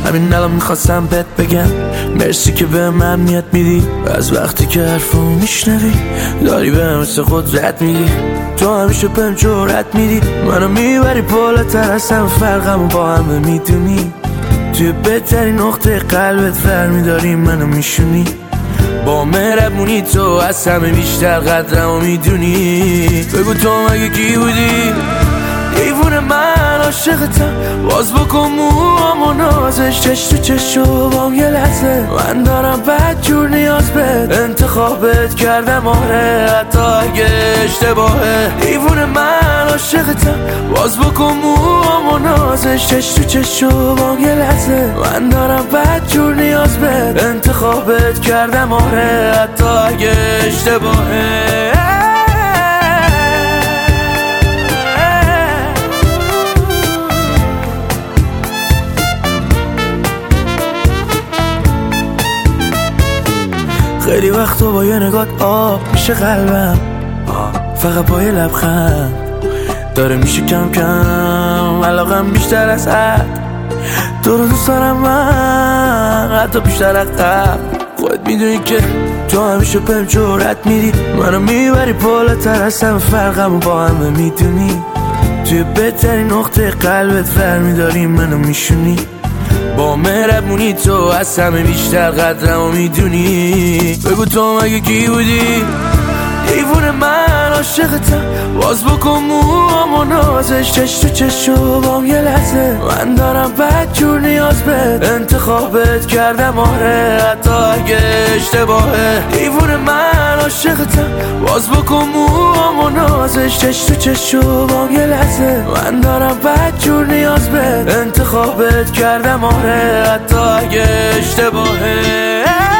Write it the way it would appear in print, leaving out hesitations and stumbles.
همین الان میخواستم بهت بگم مرسی که به من امنیت میدی. از وقتی که حرفو میشنوی داری به مثل قدرت میدی. تو همیشه بهم جرأت میدی، منو میبری بالاتر از همه فرقمو با همه میدونی. توی بهترین نقطه قلبت برمیداری منو میشونی. با مهربونی تو از همه بیشتر قدرمو میدونی. بگو تو مگه کی بودی؟ دیوونه من عاشقتم، باز بکن موامو نازش چش تو چش و بام یه لحظه. من دارم بد جور نیاز بهت، انتخابت کردم آره حتی اگه اشتباهه. دیوونه من عاشقتم، باز بکن موامو نازش چش تو چش و بام یه لحظه. من دارم بد جور نیاز بهت، انتخابت کردم آره حتی اگه اشتباهه. خیلی وقتا با یه نگات آب میشه قلبم، فقط با یه لبخند داره میشه کم کم علاقم بیشتر از حد. تو رو دوست دارم من حتی بیشتر از قبل. خودت میدونی که تو همیشه بهم جرأت میدی، منو میبری بالاتر از همه فرقمو با همه میدونی. توی بهترین نقطه قلبت برمیداری منو میشونی. با مهربونی تو از همه بیشتر قدرمو میدونی. بگو تو مگه کی بودی؟ دیوونه من عاشقتم، باز بکن موامو نازش چش تو چش و بام یه لحظه. من دارم بد جور نیاز بهت، انتخابت کردم آره حتی اگه اشتباهه. دیوونه من عاشقتم، باز بکن موامو نازش چش تو چش و بام یه لحظه. من دارم بد جور نیاز بهت، انتخابت کردم آره حتی اگه اشتباهه.